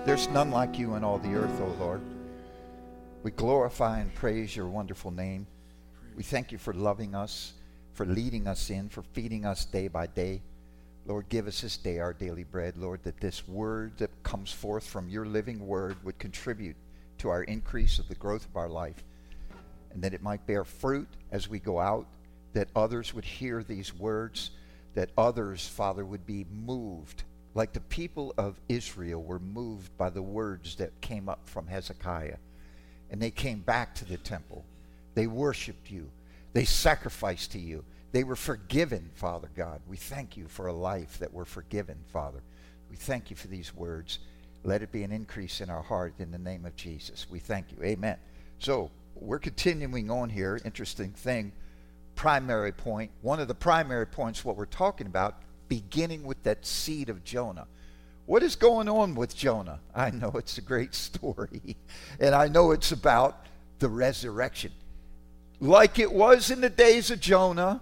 There's none like you in all the earth, O Lord. We glorify and praise your wonderful name. We thank you for loving us, for leading us in, for feeding us day by day. Lord, give us this day our daily bread. Lord, that this word that comes forth from your living word would contribute to our increase of the growth of our life, and that it might bear fruit as we go out, that others would hear these words, that others, Father, would be moved like the people of Israel were moved by the words that came up from Hezekiah. And they came back to the temple. They worshiped you. They sacrificed to you. They were forgiven, Father God. We thank you for a life that we're forgiven, Father. We thank you for these words. Let it be an increase in our heart in the name of Jesus. We thank you. Amen. So we're continuing on here. Interesting thing. Primary point. One of the primary points, what we're talking about, beginning with that seed of Jonah. What is going on with Jonah? I know it's a great story, and I know it's about the resurrection. Like it was in the days of Jonah,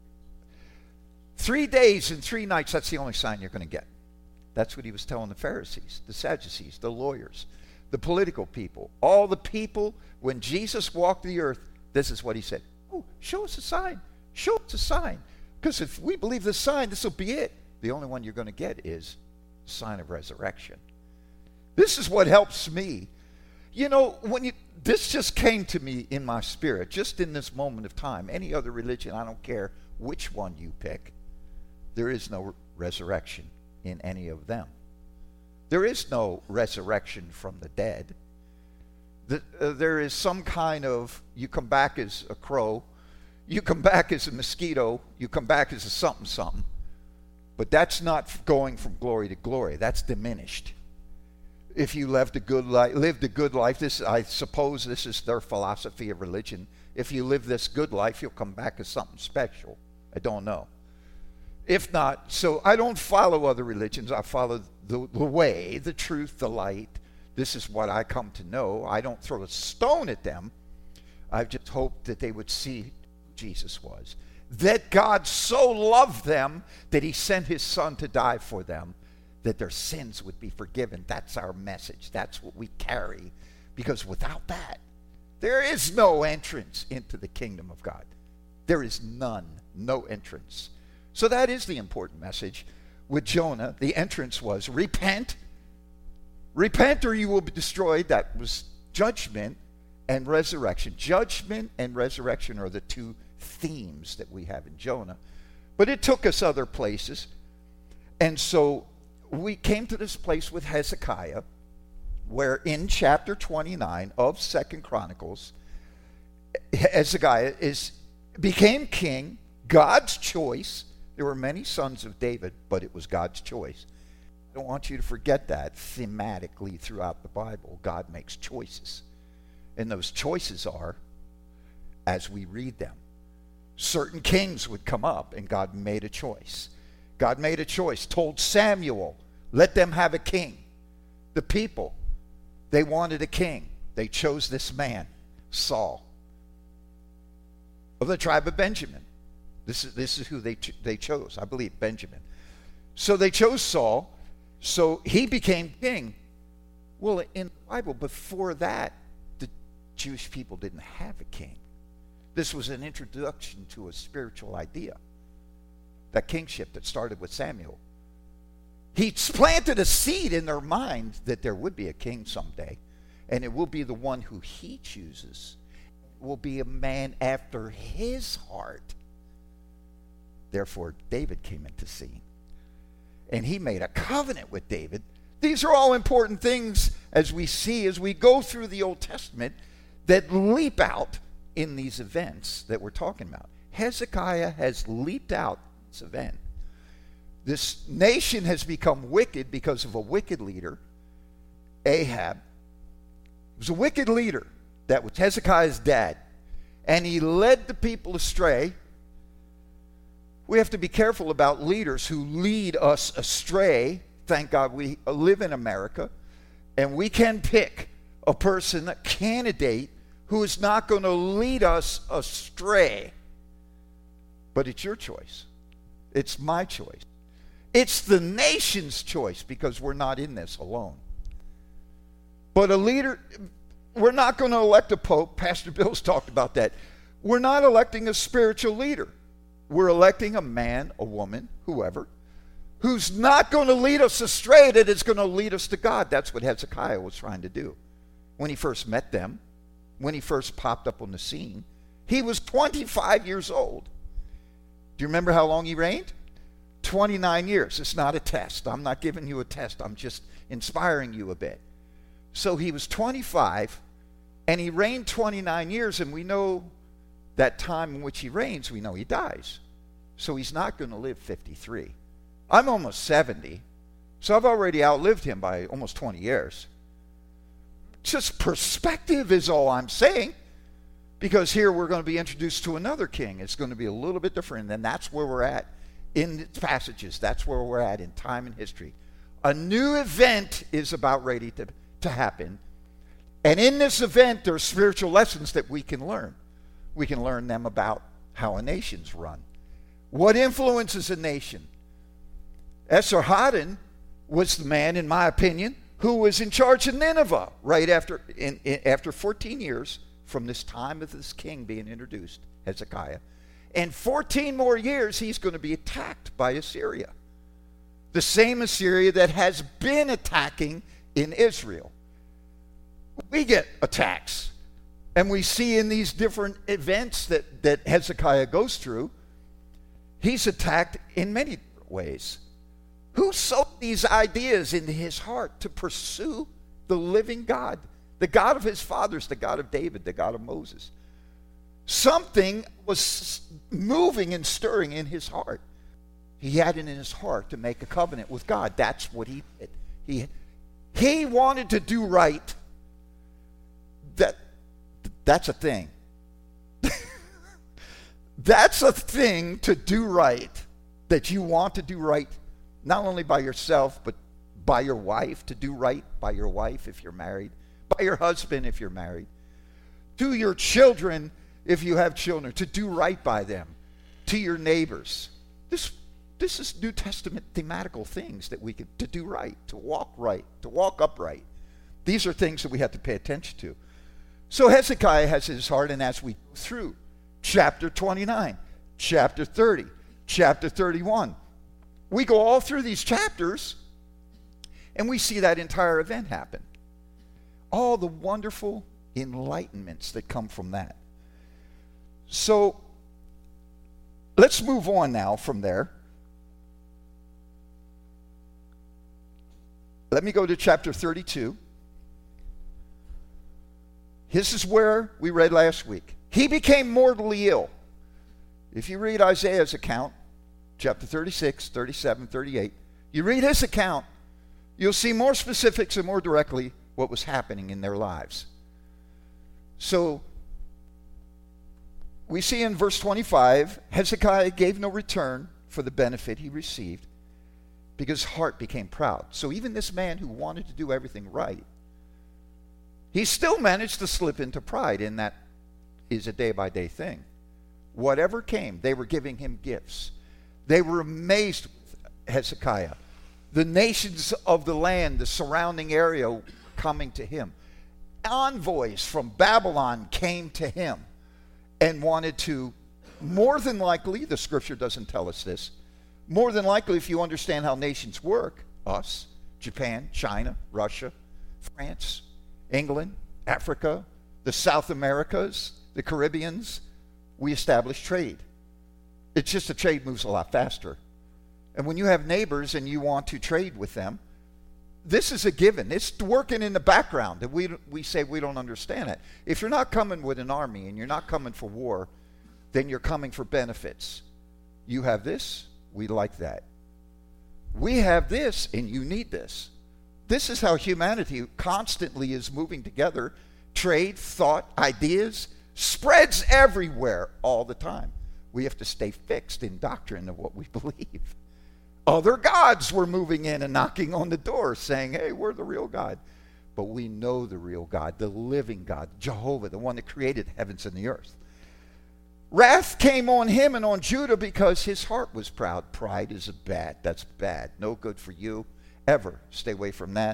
3 days and 3 nights, that's the only sign you're going to get. That's what he was telling the Pharisees, the Sadducees, the lawyers, the political people, all the people. When Jesus walked the earth, this is what he said. Oh, show us a sign. Show us a sign. Because if we believe the sign, this will be it. The only one you're going to get is sign of resurrection. This is what helps me. You know, this just came to me in my spirit, just in this moment of time. Any other religion, I don't care which one you pick, there is no resurrection in any of them. There is no resurrection from the dead. There is some kind of, you come back as a crow, you come back as a mosquito, you come back as a something. But that's not going from glory to glory. That's diminished. If you lived a good life, I suppose this is their philosophy of religion. If you live this good life, you'll come back as something special. I don't know. If not, so I don't follow other religions. I follow the way, the truth, the light. This is what I come to know. I don't throw a stone at them. I just hope that they would see Jesus was. That God so loved them that he sent his son to die for them, that their sins would be forgiven. That's our message. That's what we carry. Because without that, there is no entrance into the kingdom of God. There is none, no entrance. So that is the important message. With Jonah, the entrance was repent. Repent or you will be destroyed. That was judgment and resurrection. Judgment and resurrection are the two themes that we have in Jonah. But it took us other places. And so we came to this place with Hezekiah, where in chapter 29 of 2 Chronicles, Hezekiah became king, God's choice. There were many sons of David, but it was God's choice. I don't want you to forget that thematically throughout the Bible. God makes choices. And those choices are, as we read them, certain kings would come up, and God made a choice. God made a choice, told Samuel, let them have a king. The people, they wanted a king. They chose this man, Saul, of the tribe of Benjamin. This is who they chose, I believe, Benjamin. So they chose Saul, so he became king. Well, in the Bible, before that, the Jewish people didn't have a king. This was an introduction to a spiritual idea, that kingship that started with Samuel. He planted a seed in their mind that there would be a king someday, and it will be the one who he chooses. It will be a man after his heart. Therefore, David came into scene, and he made a covenant with David. These are all important things as we see, as we go through the Old Testament, that leap out in these events that we're talking about. Hezekiah has leaped out this event. This nation has become wicked because of a wicked leader, Ahab. He was a wicked leader. That was Hezekiah's dad. And he led the people astray. We have to be careful about leaders who lead us astray. Thank God we live in America. And we can pick a person, a candidate, who is not going to lead us astray. But it's your choice. It's my choice. It's the nation's choice, because we're not in this alone. But a leader, we're not going to elect a pope. Pastor Bill's talked about that. We're not electing a spiritual leader. We're electing a man, a woman, whoever, who's not going to lead us astray, that is going to lead us to God. That's what Hezekiah was trying to do. When he first met them, when he first popped up on the scene, he was 25 years old. Do you remember how long he reigned? 29 years. It's not a test. I'm not giving you a test. I'm just inspiring you a bit. So he was 25, and he reigned 29 years, and we know that time in which he reigns, we know he dies. So he's not going to live 53. I'm almost 70, so I've already outlived him by almost 20 years. Just perspective is all I'm saying, because here we're going to be introduced to another king. It's going to be a little bit different, and that's where we're at in the passages. That's where we're at in time and history. A new event is about ready to happen, and in this event, there are spiritual lessons that we can learn. We can learn them about how a nation's run. What influences a nation? Esarhaddon was the man, in my opinion, who was in charge of Nineveh right after 14 years from this time of this king being introduced, Hezekiah. And 14 more years, he's going to be attacked by Assyria. The same Assyria that has been attacking in Israel. We get attacks. And we see in these different events that Hezekiah goes through, he's attacked in many ways. Who sowed these ideas into his heart to pursue the living God, the God of his fathers, the God of David, the God of Moses? Something was moving and stirring in his heart. He had it in his heart to make a covenant with God. That's what he did. He wanted to do right. That's a thing. That's a thing to do right, that you want to do right, not only by yourself, but by your wife, to do right by your wife if you're married, by your husband if you're married, to your children if you have children, to do right by them, to your neighbors. This is New Testament thematical things that we could, to do right, to walk upright. These are things that we have to pay attention to. So Hezekiah has his heart, and as we go through chapter 29, chapter 30, chapter 31, we go all through these chapters, and we see that entire event happen. All the wonderful enlightenments that come from that. So let's move on now from there. Let me go to chapter 32. This is where we read last week. He became mortally ill. If you read Isaiah's account, chapter 36, 37, 38, you read his account, you'll see more specifics and more directly what was happening in their lives. So, we see in verse 25, Hezekiah gave no return for the benefit he received because his heart became proud. So even this man who wanted to do everything right, he still managed to slip into pride, and that is a day-by-day thing. Whatever came, they were giving him gifts. They were amazed with Hezekiah. The nations of the land, the surrounding area, coming to him. Envoys from Babylon came to him and wanted to, more than likely, the scripture doesn't tell us this, more than likely, if you understand how nations work, us, Japan, China, Russia, France, England, Africa, the South Americas, the Caribbeans, we establish trade. It's just the trade moves a lot faster. And when you have neighbors and you want to trade with them, this is a given. It's working in the background that we say we don't understand it. If you're not coming with an army and you're not coming for war, then you're coming for benefits. You have this, we like that. We have this, and you need this. This is how humanity constantly is moving together. Trade, thought, ideas, spreads everywhere all the time. We have to stay fixed in doctrine of what we believe. Other gods were moving in and knocking on the door saying, hey, we're the real God. But we know the real God, the living God, Jehovah, the one that created the heavens and the earth. Wrath came on him and on Judah because his heart was proud. Pride is bad. That's bad. No good for you. Ever. Stay away from that.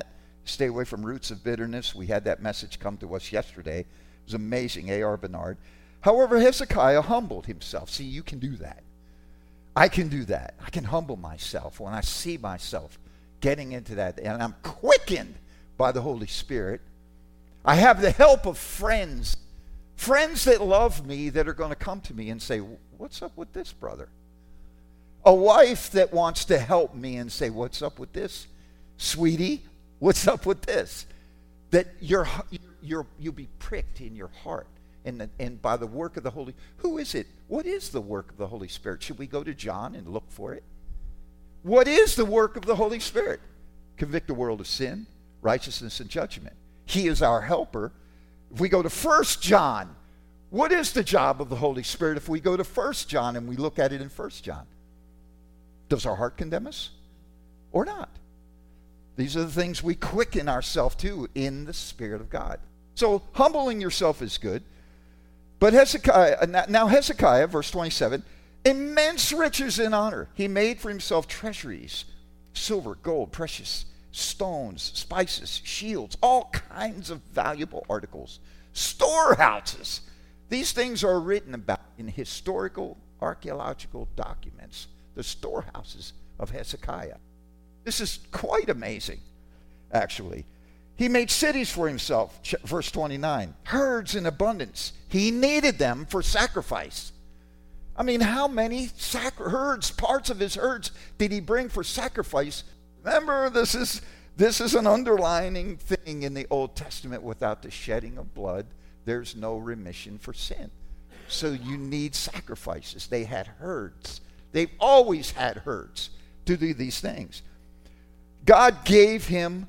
Stay away from roots of bitterness. We had that message come to us yesterday. It was amazing, A.R. Bernard. However, Hezekiah humbled himself. See, you can do that. I can do that. I can humble myself when I see myself getting into that. And I'm quickened by the Holy Spirit. I have the help of friends. Friends that love me that are going to come to me and say, what's up with this, brother? A wife that wants to help me and say, what's up with this? Sweetie, what's up with this? That you'll be pricked in your heart. And by the work of the Holy, who is it? What is the work of the Holy Spirit? Should we go to John and look for it? What is the work of the Holy Spirit? Convict the world of sin, righteousness, and judgment. He is our helper. If we go to 1 John, what is the job of the Holy Spirit? If we go to 1 John and we look at it in 1 John, does our heart condemn us or not? These are the things we quicken ourselves to in the Spirit of God. So humbling yourself is good. But Hezekiah, verse 27, immense riches and honor. He made for himself treasuries, silver, gold, precious stones, spices, shields, all kinds of valuable articles, storehouses. These things are written about in historical, archaeological documents, the storehouses of Hezekiah. This is quite amazing, actually. He made cities for himself, verse 29, herds in abundance. He needed them for sacrifice. I mean, how many herds, parts of his herds, did he bring for sacrifice? Remember, this is an underlining thing in the Old Testament. Without the shedding of blood, there's no remission for sin. So you need sacrifices. They had herds. They've always had herds to do these things. God gave him.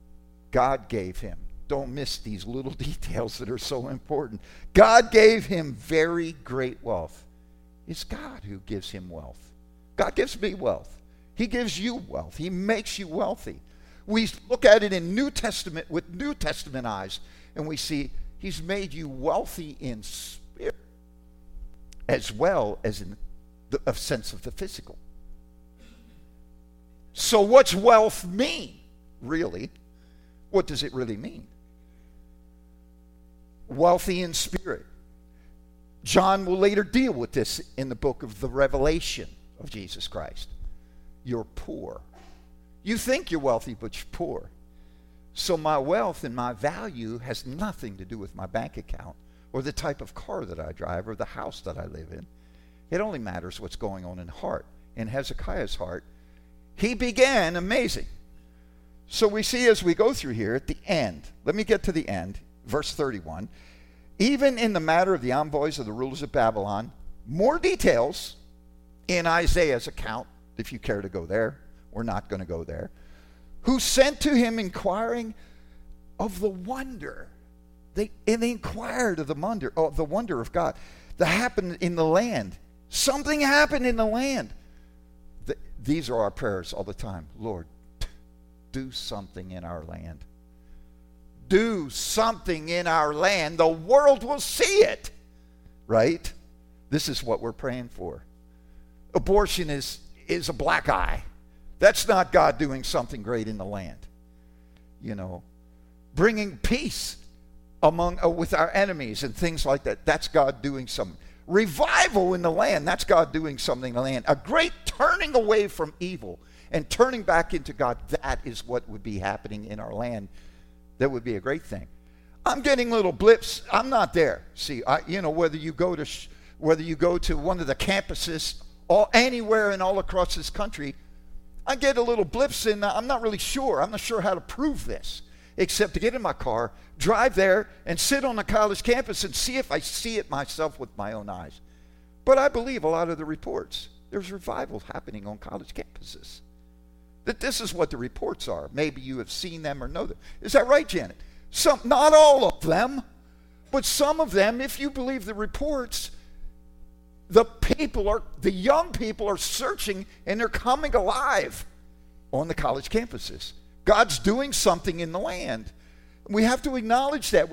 Don't miss these little details that are so important. God gave him very great wealth. It's God who gives him wealth. God gives me wealth. He gives you wealth. He makes you wealthy. We look at it in New Testament with New Testament eyes, and we see he's made you wealthy in spirit as well as in a sense of the physical. So what's wealth mean, really? What does it really mean? Wealthy in spirit. John will later deal with this in the book of the Revelation of Jesus Christ. You're poor. You think you're wealthy, but you're poor. So my wealth and my value has nothing to do with my bank account or the type of car that I drive or the house that I live in. It only matters what's going on in heart. In Hezekiah's heart, he began amazing. So we see as we go through here at the end, let me get to the end, verse 31. Even in the matter of the envoys of the rulers of Babylon, more details in Isaiah's account, if you care to go there. We're not going to go there. Who sent to him inquiring of the wonder. They inquired of the wonder of God that happened in the land. Something happened in the land. These are our prayers all the time. Lord, do something in our land. Do something in our land. The world will see it. Right? This is what we're praying for. Abortion is a black eye. That's not God doing something great in the land. You know, bringing peace with our enemies and things like that. That's God doing something. Revival in the land. That's God doing something in the land. A great turning away from evil and turning back into God. That is what would be happening in our land. That would be a great thing. I'm getting little blips. I'm not there. See, whether you go to one of the campuses anywhere and all across this country, I get a little blips in. I'm not really sure. I'm not sure how to prove this, except to get in my car, drive there, and sit on the college campus and see if I see it myself with my own eyes. But I believe a lot of the reports, there's revival happening on college campuses. That this is what the reports are. Maybe you have seen them or know them. Is that right, Janet? Not all of them, but some of them, if you believe the reports, the young people are searching and they're coming alive on the college campuses. God's doing something in the land. We have to acknowledge that.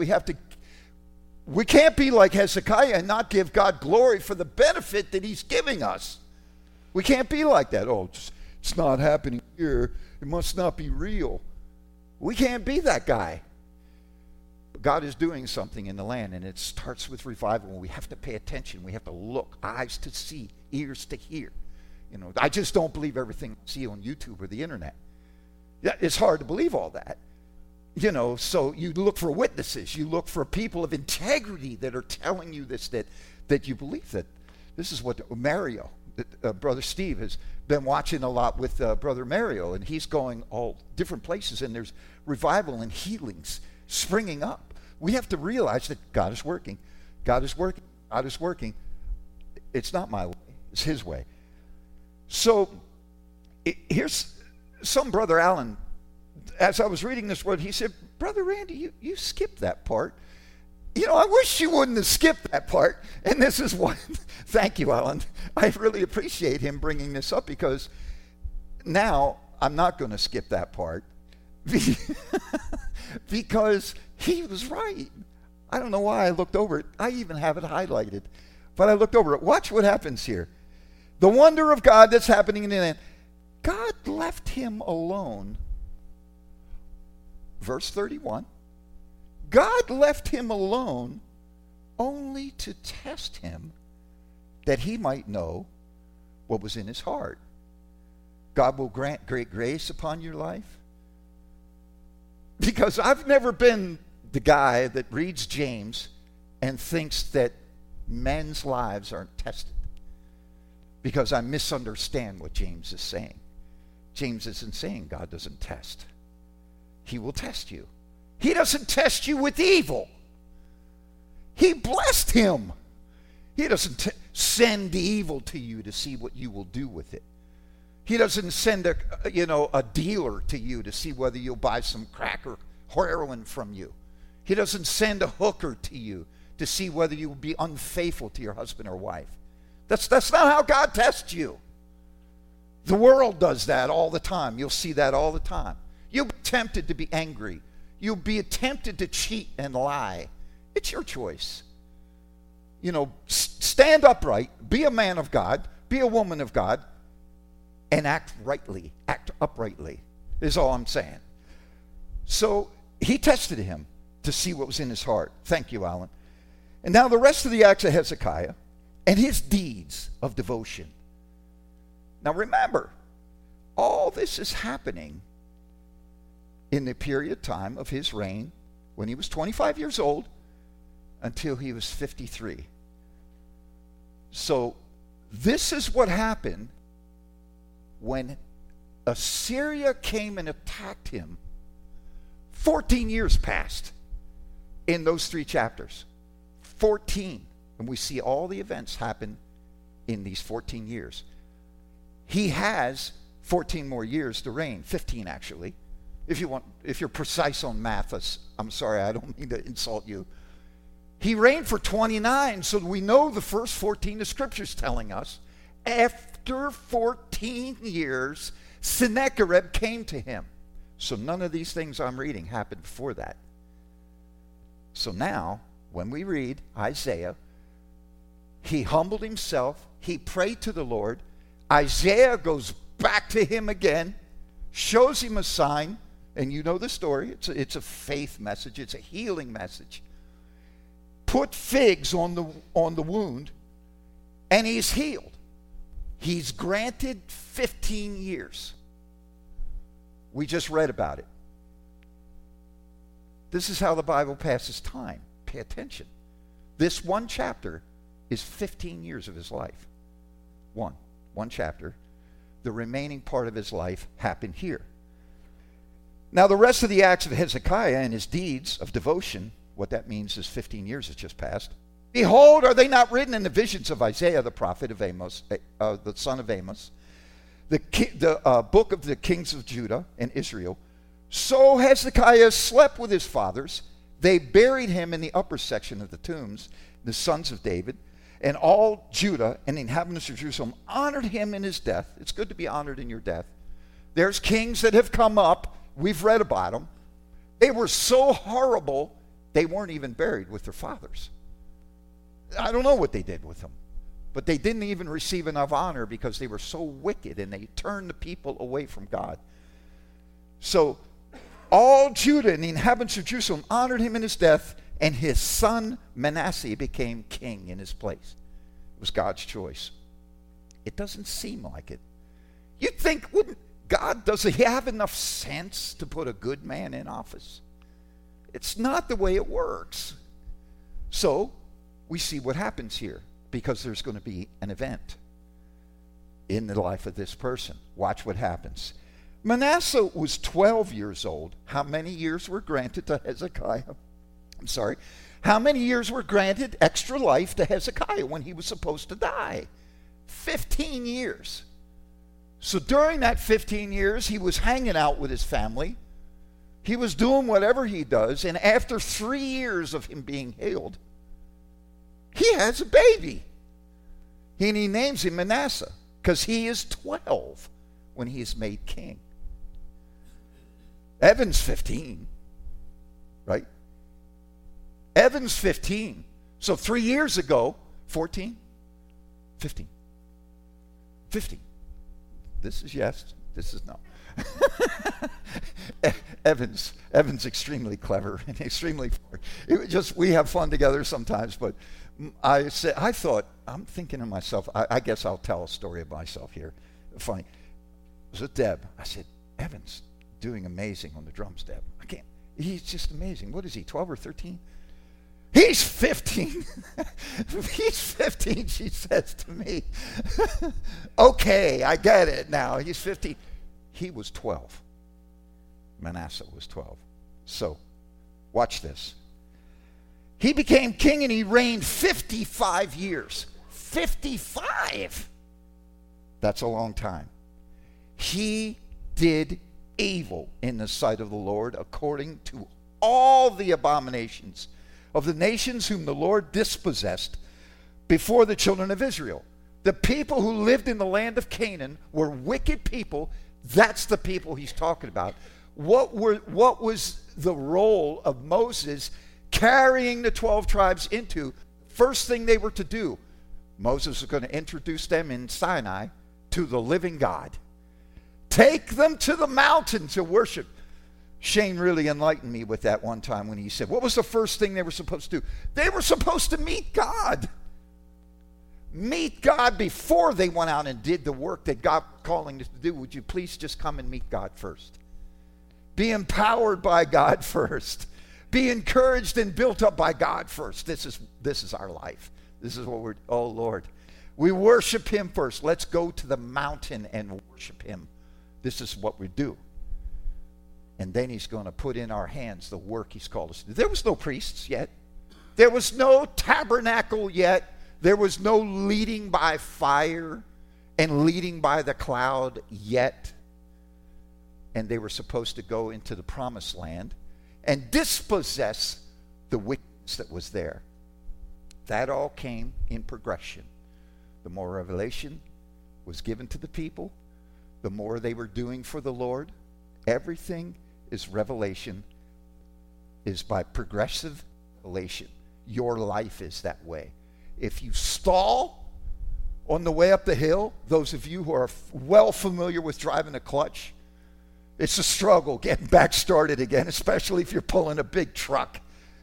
We can't be like Hezekiah and not give God glory for the benefit that he's giving us. We can't be like that. Oh, it's not happening here. It must not be real. We can't be that guy. But God is doing something in the land, and it starts with revival. And we have to pay attention. We have to look, eyes to see, ears to hear. I just don't believe everything I see on YouTube or the internet. Yeah, it's hard to believe all that. So you look for witnesses. You look for people of integrity that are telling you this, that you believe that. This is what Mario, Brother Steve, has been watching a lot with Brother Mario, and he's going all different places, and there's revival and healings springing up. We have to realize that God is working. God is working. God is working. It's not my way. It's his way. So here's some Brother Allen. As I was reading this word, he said, Brother Randy, you skipped that part. I wish you wouldn't have skipped that part. And this is what, thank you, Alan. I really appreciate him bringing this up, because now I'm not going to skip that part because he was right. I don't know why I looked over it. I even have it highlighted, but I looked over it. Watch what happens here. The wonder of God that's happening in the land. God left him alone. Verse 31. God left him alone only to test him, that he might know what was in his heart. God will grant great grace upon your life. Because I've never been the guy that reads James and thinks that men's lives aren't tested, because I misunderstand what James is saying. James isn't saying God doesn't test. He will test you. He doesn't test you with evil. He blessed him. He doesn't send evil to you to see what you will do with it. He doesn't send a dealer to you to see whether you'll buy some crack or heroin from you. He doesn't send a hooker to you to see whether you will be unfaithful to your husband or wife. That's not how God tests you. The world does that all the time. You'll see that all the time. You'll be tempted to be angry. You'll be tempted to cheat and lie. It's your choice. Stand upright, be a man of God, be a woman of God, and act rightly, act uprightly, is all I'm saying. So he tested him to see what was in his heart. Thank you, Alan. And now the rest of the acts of Hezekiah and his deeds of devotion. Now remember, all this is happening in the period of time of his reign when he was 25 years old until he was 53. So this is what happened when Assyria came and attacked him. 14 years passed in those 3 chapters. 14. And we see all the events happen in these 14 years. He has 14 more years to reign, 15 actually. If you're precise on math, I'm sorry, I don't mean to insult you. He reigned for 29, so we know the first 14 the Scripture's telling us. After 14 years, Sennacherib came to him. So none of these things I'm reading happened before that. So now, when we read Isaiah, he humbled himself, he prayed to the Lord. Isaiah goes back to him again, shows him a sign, and you know the story. It's a faith message. It's a healing message. Put figs on the wound, and he's healed. He's granted 15 years. We just read about it. This is how the Bible passes time. Pay attention. This one chapter is 15 years of his life. One chapter. The remaining part of his life happened here. Now, the rest of the acts of Hezekiah and his deeds of devotion, what that means is 15 years has just passed. Behold, are they not written in the visions of Isaiah the prophet of Amos, the son of Amos, the book of the kings of Judah and Israel? So Hezekiah slept with his fathers. They buried him in the upper section of the tombs, the sons of David, and all Judah and the inhabitants of Jerusalem honored him in his death. It's good to be honored in your death. There's kings that have come up. We've read about them. They were so horrible, they weren't even buried with their fathers. I don't know what they did with them, but they didn't even receive enough honor because they were so wicked and they turned the people away from God. So all Judah and the inhabitants of Jerusalem honored him in his death, and his son Manasseh became king in his place. It was God's choice. It doesn't seem like it. You'd think, wouldn't God, does he have enough sense to put a good man in office? It's not the way it works. So we see what happens here, because there's going to be an event in the life of this person. Watch what happens. Manasseh was 12 years old. How many years were granted to Hezekiah? How many years were granted extra life to Hezekiah when he was supposed to die? 15 years. So during that 15 years, he was hanging out with his family. He was doing whatever he does. And after 3 years of him being healed, he has a baby. And he names him Manasseh, because he is 12 when he is made king. Evan's 15, right? Evan's 15. So 3 years ago, 14, 15. 15. This is yes, this is no. Evan's extremely clever and extremely smart. We have fun together sometimes, but I'm thinking to myself, I guess I'll tell a story of myself here. Funny. I was with Deb. I said, Evan's doing amazing on the drums, Deb. He's just amazing. What is he, 12 or 13? He's 15. He's 15, she says to me. Okay, I get it now. He's 15. He was 12. Manasseh was 12. So, watch this. He became king and he reigned 55 years. 55! That's a long time. He did evil in the sight of the Lord according to all the abominations of the nations whom the Lord dispossessed before the children of Israel. The people who lived in the land of Canaan were wicked people. That's the people he's talking about. What was the role of Moses carrying the 12 tribes into? First thing they were to do, Moses was going to introduce them in Sinai to the living God. Take them to the mountain to worship. Shane really enlightened me with that one time when he said, what was the first thing they were supposed to do? They were supposed to meet God. Meet God before they went out and did the work that God was calling us to do. Would you please just come and meet God first? Be empowered by God first. Be encouraged and built up by God first. This is our life. This is what oh Lord. We worship him first. Let's go to the mountain and worship him. This is what we do. And then he's going to put in our hands the work he's called us to do. There was no priests yet. There was no tabernacle yet. There was no leading by fire and leading by the cloud yet. And they were supposed to go into the promised land and dispossess the wickedness that was there. That all came in progression. The more revelation was given to the people, the more they were doing for the Lord. Everything is revelation, is by progressive revelation. Your life is that way. If you stall on the way up the hill, those of you who are well familiar with driving a clutch, it's a struggle getting back started again, especially if you're pulling a big truck.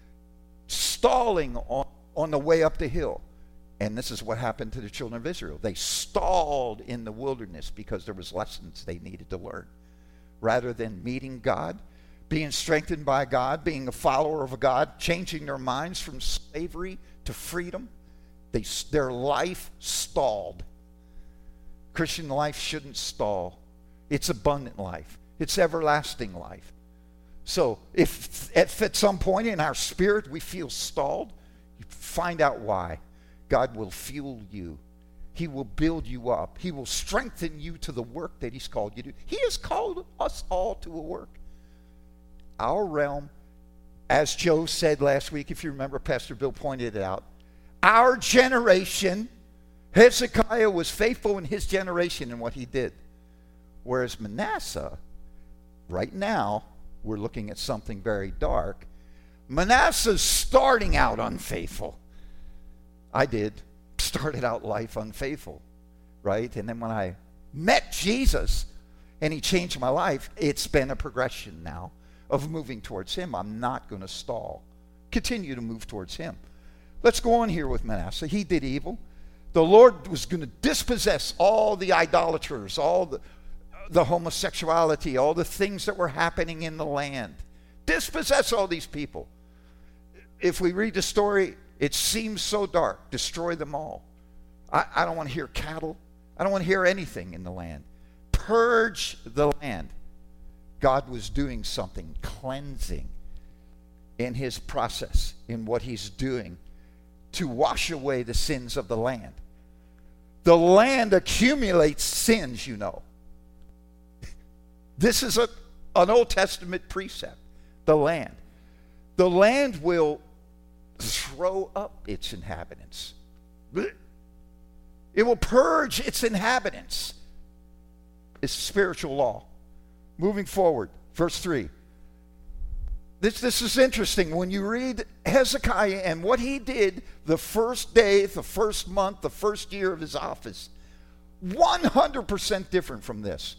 Stalling on the way up the hill. And this is what happened to the children of Israel. They stalled in the wilderness because there was lessons they needed to learn. Rather than meeting God, being strengthened by God, being a follower of God, changing their minds from slavery to freedom, their life stalled. Christian life shouldn't stall. It's abundant life. It's everlasting life. So if at some point in our spirit we feel stalled, you find out why. God will fuel you. He will build you up. He will strengthen you to the work that he's called you to do. He has called us all to a work. Our realm, as Joe said last week, if you remember, Pastor Bill pointed it out, our generation, Hezekiah was faithful in his generation in what he did. Whereas Manasseh, right now, we're looking at something very dark. Manasseh's starting out unfaithful. I started out life unfaithful, right? And then when I met Jesus and he changed my life, it's been a progression now. of moving towards him. I'm not going to stall. Continue to move towards him. Let's go on here with Manasseh. He did evil. The Lord was going to dispossess all the idolaters, all the homosexuality, all the things that were happening in the land. Dispossess all these people. If we read the story, it seems so dark. Destroy them all. I don't want to hear cattle. I don't want to hear anything in the land. Purge the land. God was doing something, cleansing in his process, in what he's doing to wash away the sins of the land. The land accumulates sins, you know. This is an Old Testament precept. The land. The land will throw up its inhabitants. It will purge its inhabitants. It's spiritual law. Moving forward, verse 3. This is interesting. When you read Hezekiah and what he did the first day, the first month, the first year of his office, 100% different from this.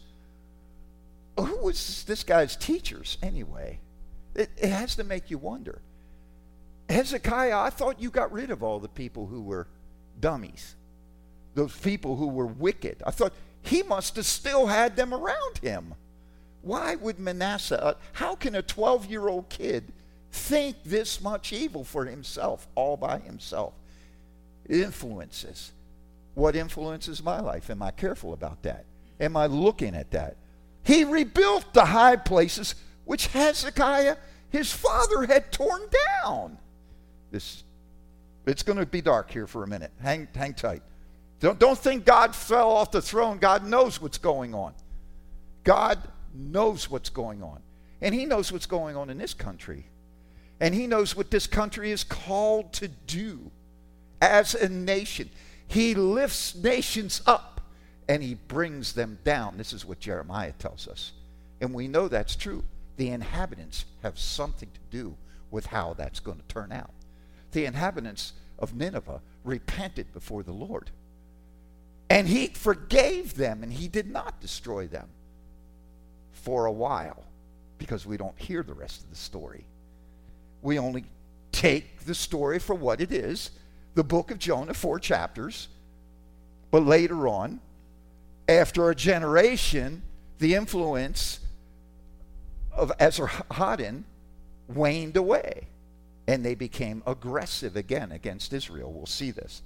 Who was this guy's teachers anyway? It has to make you wonder. Hezekiah, I thought you got rid of all the people who were dummies, those people who were wicked. I thought he must have still had them around him. Why would Manasseh, how can a 12-year-old kid think this much evil for himself, all by himself? It influences. What influences my life? Am I careful about that? Am I looking at that? He rebuilt the high places which Hezekiah, his father, had torn down. It's going to be dark here for a minute. Hang tight. Don't think God fell off the throne. God knows what's going on. God knows what's going on. And he knows what's going on in this country. And he knows what this country is called to do as a nation. He lifts nations up and he brings them down. This is what Jeremiah tells us. And we know that's true. The inhabitants have something to do with how that's going to turn out. The inhabitants of Nineveh repented before the Lord. And he forgave them, and he did not destroy them for a while, because we don't hear the rest of the story. We only take the story for what it is, the book of Jonah, 4 chapters. But later on, after a generation, the influence of Esarhaddon waned away, and they became aggressive again against Israel. We'll see this.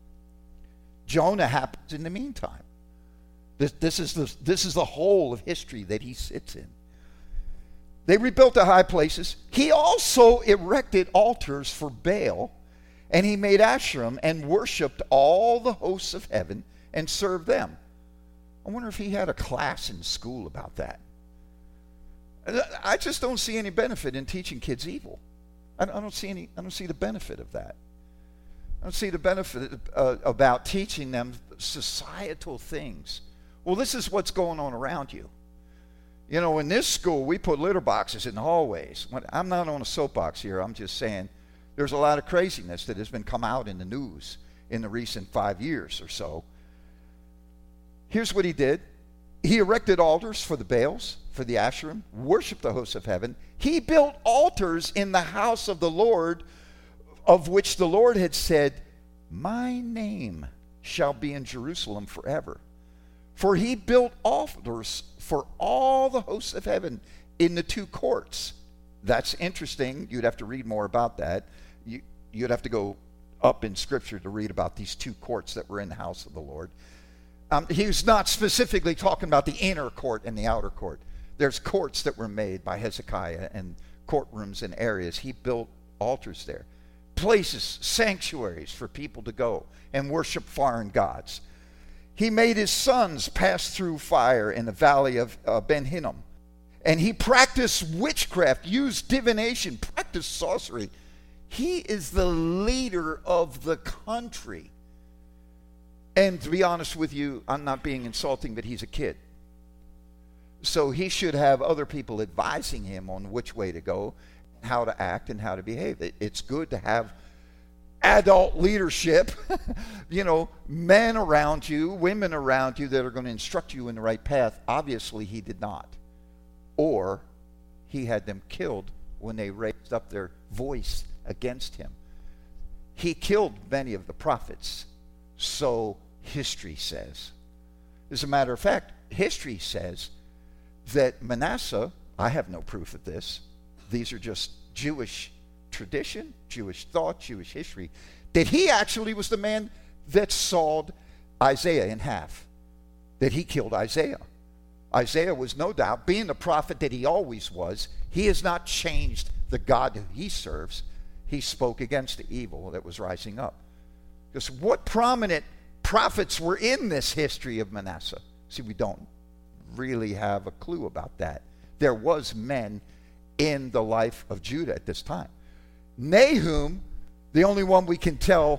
Jonah happens in the meantime. This is the whole of history that he sits in. They rebuilt the high places. He also erected altars for Baal, and he made Asherim and worshipped all the hosts of heaven and served them. I wonder if he had a class in school about that. I just don't see any benefit in teaching kids evil. I don't see the benefit of that. I don't see the benefit about teaching them societal things. Well, this is what's going on around you. You know, in this school, we put litter boxes in the hallways. I'm not on a soapbox here. I'm just saying there's a lot of craziness that has been come out in the news in the recent 5 years or so. Here's what he did. He erected altars for the Baals, for the Asherim, worshiped the hosts of heaven. He built altars in the house of the Lord, of which the Lord had said, "My name shall be in Jerusalem forever." For he built altars for all the hosts of heaven in the 2 courts. That's interesting. You'd have to read more about that. You'd have to go up in Scripture to read about these 2 courts that were in the house of the Lord. He was not specifically talking about the inner court and the outer court. There's courts that were made by Hezekiah and courtrooms and areas. He built altars there. Places, sanctuaries for people to go and worship foreign gods. He made his sons pass through fire in the valley of Ben Hinnom. And he practiced witchcraft, used divination, practiced sorcery. He is the leader of the country. And to be honest with you, I'm not being insulting, but he's a kid. So he should have other people advising him on which way to go, how to act, and how to behave. It's good to have adult leadership, men around you, women around you that are going to instruct you in the right path. Obviously, he did not. Or he had them killed when they raised up their voice against him. He killed many of the prophets, so history says. As a matter of fact, history says that Manasseh, I have no proof of this, these are just Jewish tradition, Jewish thought, Jewish history, that he actually was the man that sawed Isaiah in half, that he killed Isaiah. Isaiah was no doubt, being the prophet that he always was, he has not changed the God who he serves. He spoke against the evil that was rising up. Because what prominent prophets were in this history of Manasseh? See, we don't really have a clue about that. There was men in the life of Judah at this time. Nahum, the only one we can tell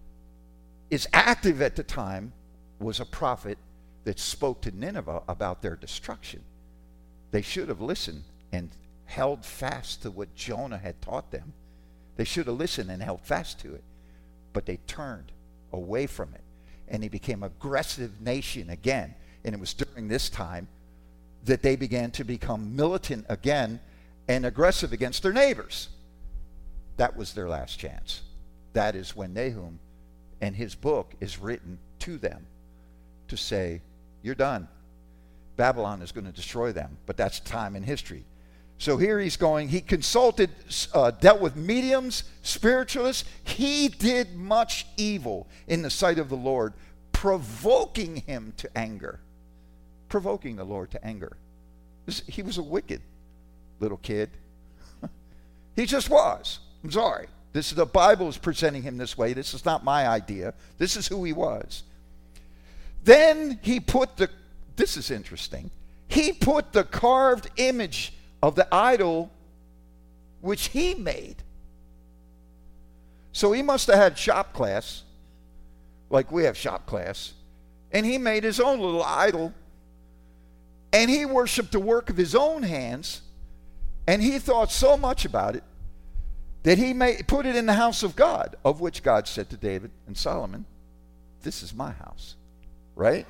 is active at the time, was a prophet that spoke to Nineveh about their destruction. They should have listened and held fast to what Jonah had taught them. They should have listened and held fast to it. But they turned away from it. And they became an aggressive nation again. And it was during this time that they began to become militant again and aggressive against their neighbors. That was their last chance. That is when Nahum and his book is written to them to say, you're done. Babylon is going to destroy them. But that's time in history. So here he's going, he consulted, dealt with mediums, spiritualists. He did much evil in the sight of the Lord, provoking him to anger. Provoking the Lord to anger. He was a wicked little kid. He just was. I'm sorry. The Bible is presenting him this way. This is not my idea. This is who he was. Then he put this is interesting. He put the carved image of the idol which he made. So he must have had shop class, like we have shop class, and he made his own little idol, and he worshiped the work of his own hands, and he thought so much about it that he put it in the house of God, of which God said to David and Solomon, this is my house, right?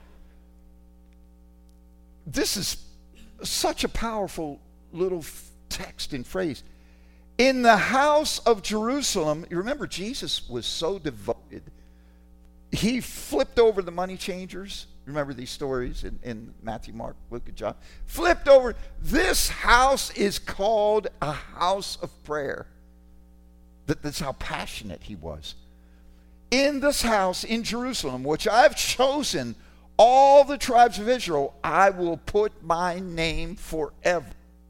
This is such a powerful little text and phrase. In the house of Jerusalem, you remember Jesus was so devoted. He flipped over the money changers. Remember these stories in Matthew, Mark, Luke, and John? Flipped over. This house is called a house of prayer. That's how passionate he was. In this house in Jerusalem, which I've chosen all the tribes of Israel, I will put my name forever.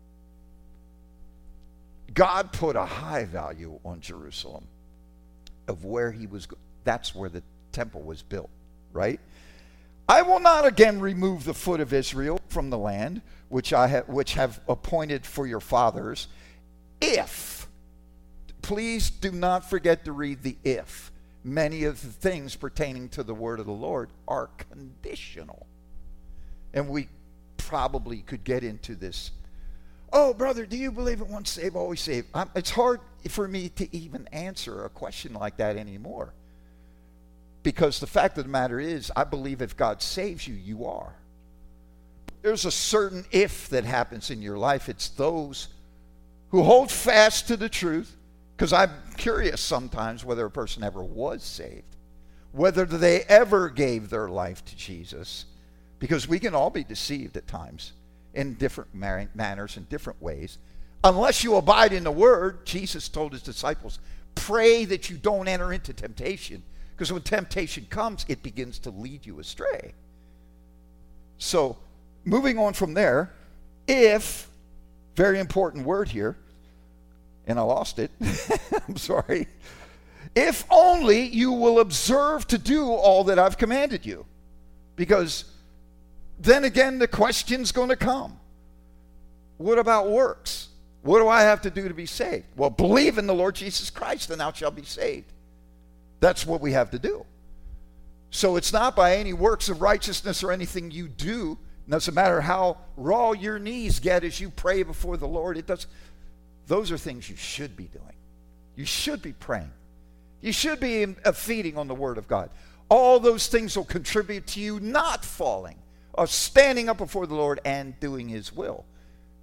God put a high value on Jerusalem of where he was. That's where the temple was built, right? I will not again remove the foot of Israel from the land which have appointed for your fathers, if, please do not forget to read the if. Many of the things pertaining to the word of the Lord are conditional. And we probably could get into this. Oh, brother, do you believe in once saved, always saved? It's hard for me to even answer a question like that anymore. Because the fact of the matter is, I believe if God saves you, you are. There's a certain if that happens in your life. It's those who hold fast to the truth. Because I'm curious sometimes whether a person ever was saved. Whether they ever gave their life to Jesus. Because we can all be deceived at times. In different manners, in different ways. Unless you abide in the word, Jesus told his disciples, pray that you don't enter into temptation. Because when temptation comes, it begins to lead you astray. So, moving on from there, if, very important word here, and I lost it, I'm sorry, if only you will observe to do all that I've commanded you. Because then again, the question's going to come. What about works? What do I have to do to be saved? Well, believe in the Lord Jesus Christ, and thou shalt be saved. That's what we have to do. So it's not by any works of righteousness or anything you do. It doesn't matter how raw your knees get as you pray before the Lord. Those are things you should be doing. You should be praying. You should be feeding on the Word of God. All those things will contribute to you not falling, or standing up before the Lord and doing His will.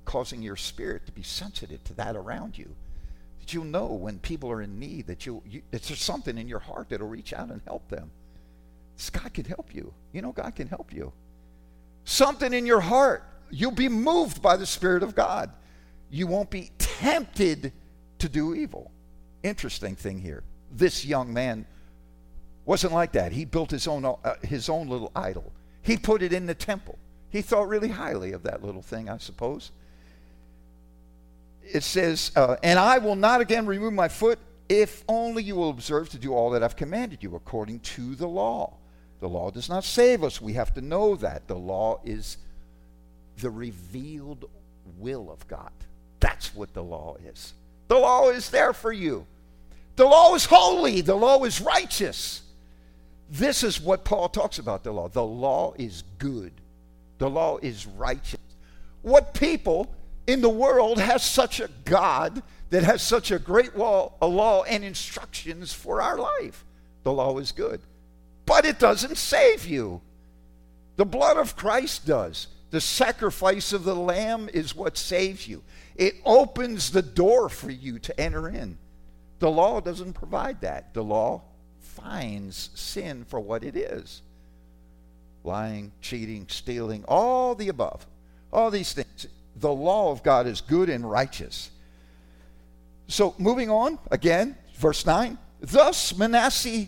causing your spirit to be sensitive to that around you. That you'll know when people are in need, that there's something in your heart that'll reach out and help them. God can help you. You know, God can help you. Something in your heart. You'll be moved by the Spirit of God. You won't be tempted to do evil. Interesting thing here. This young man wasn't like that. He built his own little idol. He put it in the temple. He thought really highly of that little thing, I suppose. It says, and I will not again remove my foot if only you will observe to do all that I've commanded you according to the law. The law does not save us. We have to know that. The law is the revealed will of God. That's what the law is. The law is there for you. The law is holy. The law is righteous. This is what Paul talks about the law. The law is good. The law is righteous. What people in the world has such a God that has such a great law and instructions for our life? The law is good. But it doesn't save you. The blood of Christ does. The sacrifice of the Lamb is what saves you. It opens the door for you to enter in. The law doesn't provide that. The law finds sin for what it is. Lying, cheating, stealing, all the above. All these things. The law of God is good and righteous. So moving on, again, verse 9. Thus Manasseh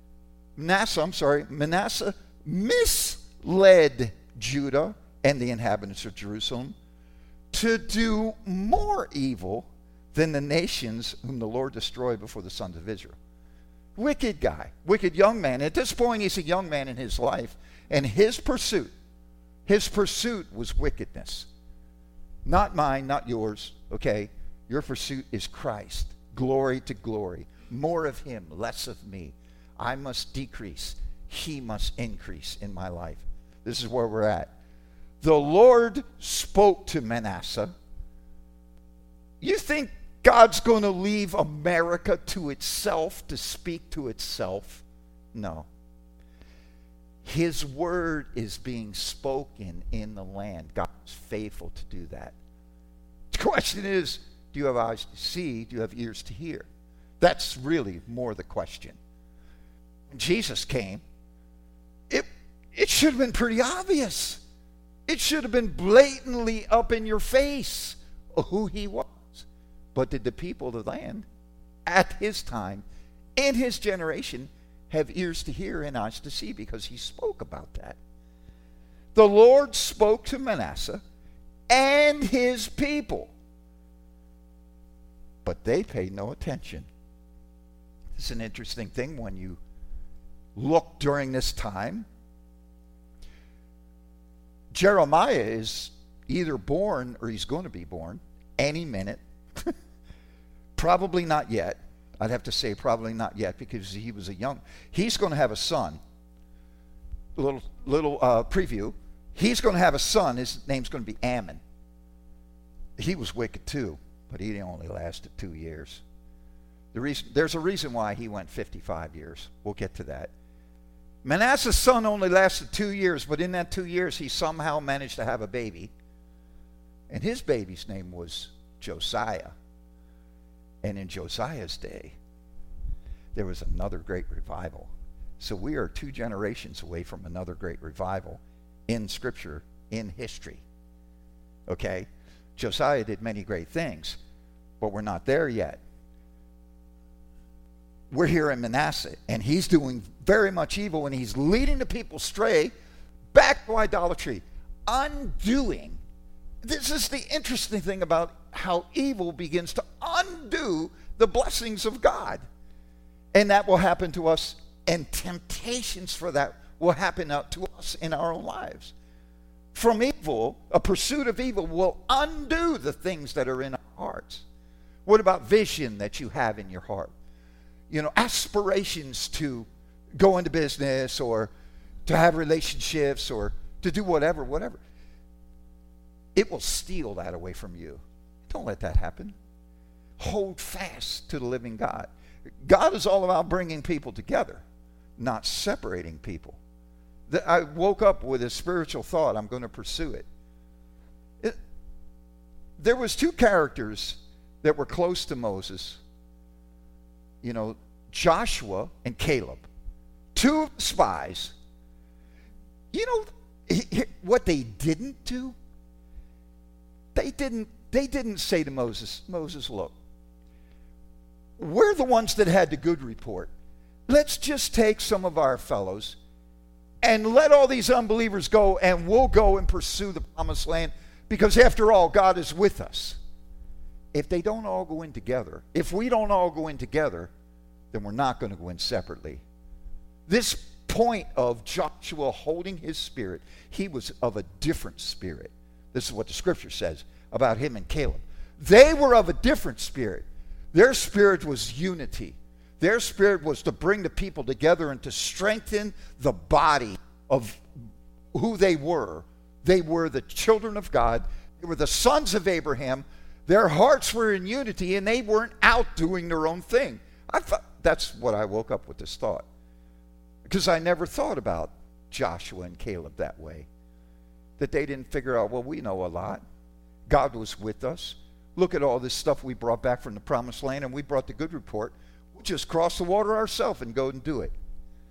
misled Judah and the inhabitants of Jerusalem to do more evil than the nations whom the Lord destroyed before the sons of Israel. Wicked guy, wicked young man. At this point, he's a young man in his life, and his pursuit was wickedness. Not mine, not yours, okay? Your pursuit is Christ. Glory to glory. More of him, less of me. I must decrease. He must increase in my life. This is where we're at. The Lord spoke to Manasseh. You think God's going to leave America to itself to speak to itself? No. His word is being spoken in the land. God is faithful to do that. The question is, do you have eyes to see? Do you have ears to hear? That's really more the question. When Jesus came, it should have been pretty obvious. It should have been blatantly up in your face who he was. But did the people of the land at his time, in his generation, have ears to hear and eyes to see? Because he spoke about that. The Lord spoke to Manasseh and his people, but they paid no attention. It's an interesting thing when you look during this time. Jeremiah is either born or he's going to be born any minute. Probably not yet. I'd have to say probably not yet because he was he's going to have a son. Little preview. He's going to have a son. His name's going to be Ammon. He was wicked too, but he only lasted 2 years. There's a reason why he went 55 years. We'll get to that. Manasseh's son only lasted 2 years, but in that 2 years he somehow managed to have a baby. And his baby's name was Josiah. And in Josiah's day, there was another great revival. So we are 2 generations away from another great revival in Scripture, in history. Okay? Josiah did many great things, but we're not there yet. We're here in Manasseh, and he's doing very much evil, and he's leading the people astray back to idolatry, undoing. This is the interesting thing about how evil begins to undo the blessings of God. And that will happen to us, and temptations for that will happen to us in our own lives. From evil, a pursuit of evil will undo the things that are in our hearts. What about vision that you have in your heart? You know, aspirations to go into business or to have relationships or to do whatever. It will steal that away from you. Don't let that happen. Hold fast to the living God. God is all about bringing people together, not separating people. I woke up with a spiritual thought. I'm going to pursue it. there was two characters that were close to Moses. You know, Joshua and Caleb. Two spies. You know what they didn't do? They didn't say to Moses, look, we're the ones that had the good report. Let's just take some of our fellows and let all these unbelievers go, and we'll go and pursue the promised land, because after all, God is with us. If they don't all go in together, if we don't all go in together, then we're not going to go in separately. This point of Joshua holding his spirit, he was of a different spirit. This is what the scripture says about him and Caleb. They were of a different spirit. Their spirit was unity. Their spirit was to bring the people together and to strengthen the body of who they were. They were the children of God. They were the sons of Abraham. Their hearts were in unity, and they weren't out doing their own thing. That's what I woke up with this thought, because I never thought about Joshua and Caleb that way. That they didn't figure out, well, we know a lot. God was with us. Look at all this stuff we brought back from the promised land, and we brought the good report. We'll just cross the water ourselves and go and do it.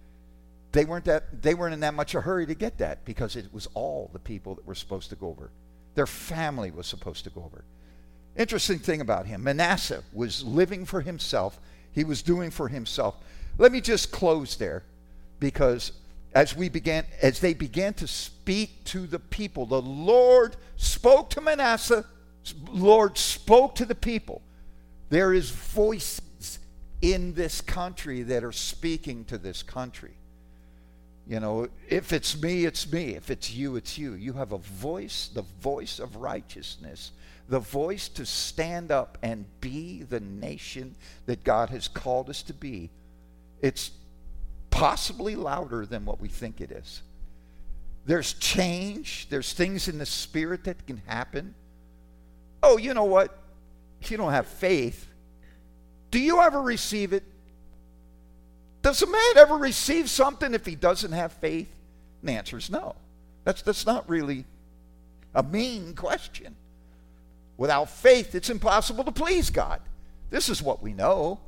They weren't in that much a hurry to get that, because it was all the people that were supposed to go over. Their family was supposed to go over. Interesting thing about him, Manasseh was living for himself. He was doing for himself. Let me just close there, because as they began to speak to the people, the Lord spoke to Manasseh. Lord spoke to the people. There is voices in this country that are speaking to this country. You know, if it's me, it's me. If it's you, it's you. You have a voice, the voice of righteousness, the voice to stand up and be the nation that God has called us to be. It's possibly louder than what we think it is. There's change. There's things in the spirit that can happen. Oh, you know what? If you don't have faith, do you ever receive it? Does a man ever receive something if he doesn't have faith? And the answer is no. That's not really a mean question. Without faith, it's impossible to please God. This is what we know.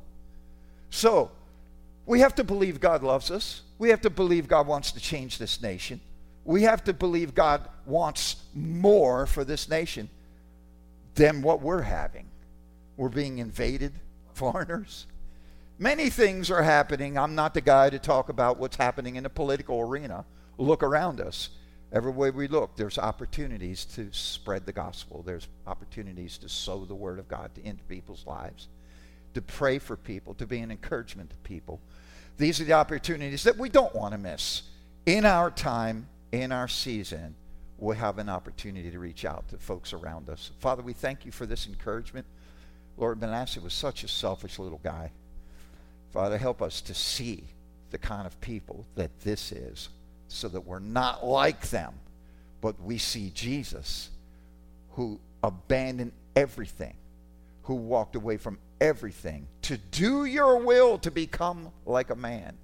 So, we have to believe God loves us. We have to believe God wants to change this nation. We have to believe God wants more for this nation than what we're having. We're being invaded, foreigners. Many things are happening. I'm not the guy to talk about what's happening in the political arena. Look around us. Everywhere we look, there's opportunities to spread the gospel. There's opportunities to sow the word of God into people's lives, to pray for people, to be an encouragement to people. These are the opportunities that we don't want to miss. In our time, in our season, we'll have an opportunity to reach out to folks around us. Father, we thank you for this encouragement. Lord, Manasseh was such a selfish little guy. Father, help us to see the kind of people that this is, so that we're not like them, but we see Jesus, who abandoned everything, who walked away from everything to do your will, to become like a man.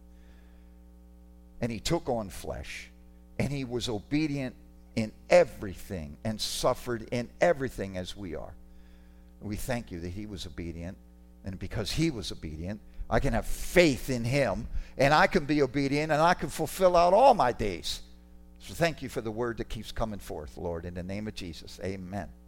And he took on flesh, and he was obedient in everything and suffered in everything as we are. We thank you that he was obedient, and because he was obedient, I can have faith in him, and I can be obedient, and I can fulfill out all my days. So thank you for the word that keeps coming forth, Lord, in the name of Jesus. Amen.